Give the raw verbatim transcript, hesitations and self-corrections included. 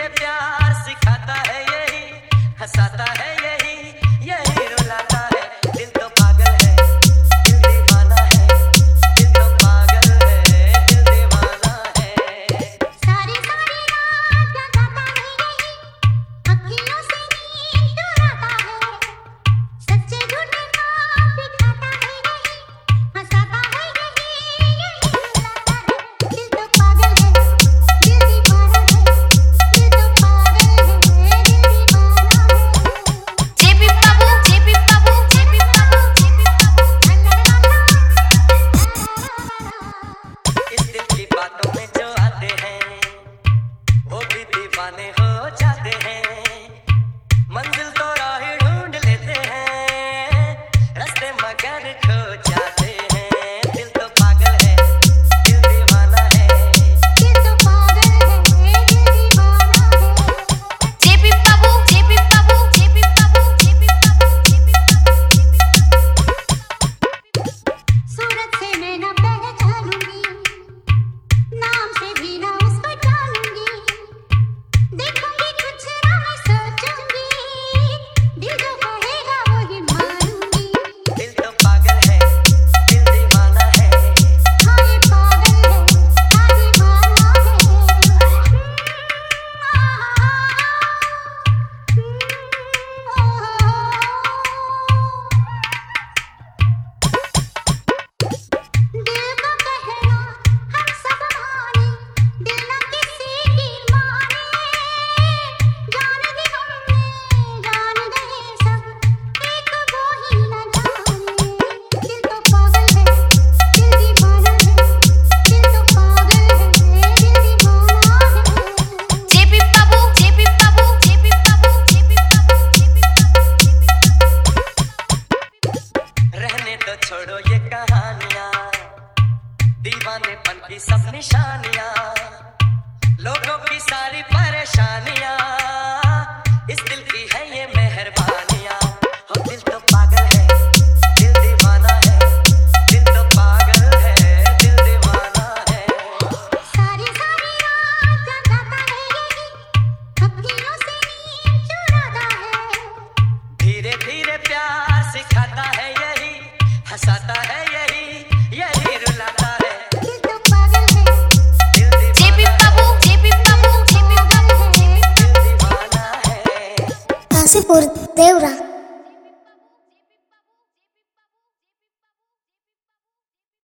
धीरे प्यार सिखाता है यही, हंसाता है यही, यही रुलाता है। दिल तो पागल है, दिल दीवाना है, दिल तो पागल है, दिल दीवाना है। सारी सारी रात जगाता है यही, अखियों से नींद चुराता है, सच्चे झूठे ख्वाब दिखाता है यही, हंसाता है यही, यही रुलाता है। दिल तो पागल है, दिल दीवाना है, दिल तो पागल है, दिल दीवाना है। जेबी बाबू, जेबी बाबू, जेबी बाबू, जेबी बाबू, इस दिल की बातों में जो आते हैं वो भी दीवाने हो जाते हैं। मंजिल तो राह ढूंढ लेते हैं, रास्ते मगर खो जाते हैं। दिल तो पागल है, दिल दीवाना है। दिल तो पागल है, दिल दीवाना है। जेबी बाबू, जेबी बाबू, जेबी बाबू, जेबी बाबू, जेबी बाबू। सूरत से मैं ना पहचानूंगी, नाम से भी ना उसको जानूंगी, देखूंगी कुछ ना मैं सोचूंगी, दिल जो कहेगा वही मानूंगी। दिल तो पागल है, दिल दीवाना है। हाँ ये पागल है, हाँ दीवाना है। दिल का कहना हम सब माने, दिल ना किसी की माने, जान दी हमने, जान गए सब, एक वो ही न जाने। दिल तो पागल है, दिल दीवाना है, दिल तो पागल है, दिल दीवाना है। जेबी बाबू, जेबी बाबू, जेबी बाबू, जेबी बाबू, जेबी बाबू। रहने तो छोड़ो ये कहानियां, दीवानेपन की सब निशानियां, लोगों की सारी परेशानियां, इस दिल की है ये मेहरबानियां। हो दिल तो पागल है, दिल दीवाना है, दिल तो पागल है, दिल दीवाना है। सारी सारी रात जगाता है यही, अखियों से नींद चुराता है, धीरे धीरे प्यार सिखाता है यही, हंसाता है यही, यही रुलाता है। दिल तो पागल है। दिल जेबी दीवाना बाबू, जेबी बाबू, जेबी बाबू, जेबी दिल दीवाना है। काशीपुर देवरा।